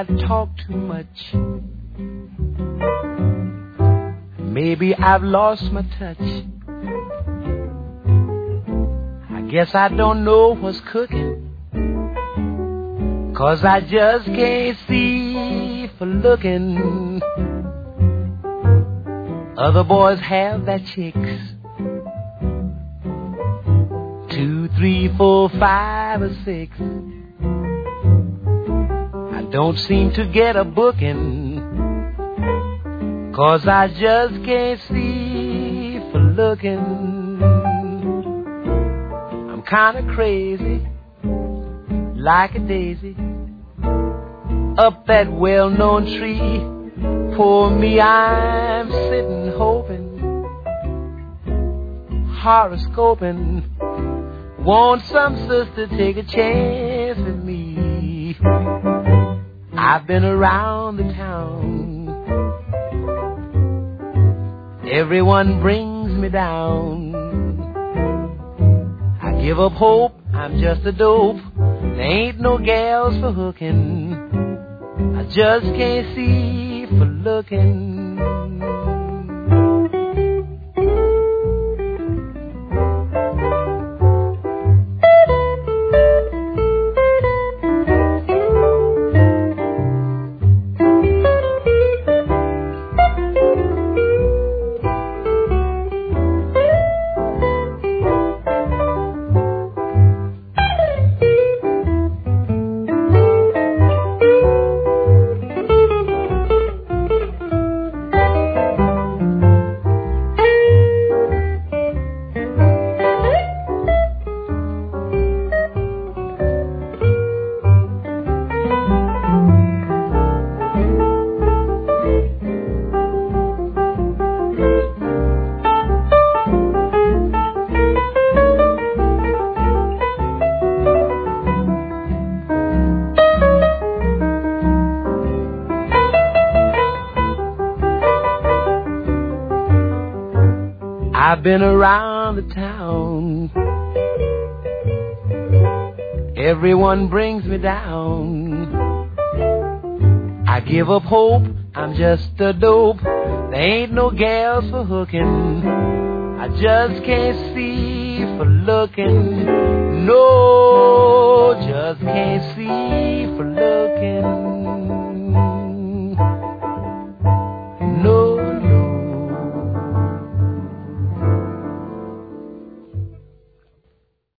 I talk too much. Maybe I've lost my touch. I guess I don't know what's cooking, 'cause I just can't see for looking. Other boys have their chicks, 2, 3, 4, 5, or 6. I don't seem to get a booking, 'cause I just can't see for looking. I'm kinda crazy, like a daisy, up that well-known tree. For me, I'm sitting hoping, horoscoping. Want some sister take a chance with me. I've been around the town, everyone brings me down. I give up hope, I'm just a dope. There ain't no gals for hooking. I just can't see for looking. I've been around the town, everyone brings me down. I give up hope, I'm just a dope. There ain't no gals for hooking. I just can't see for looking. No, just can't see for looking.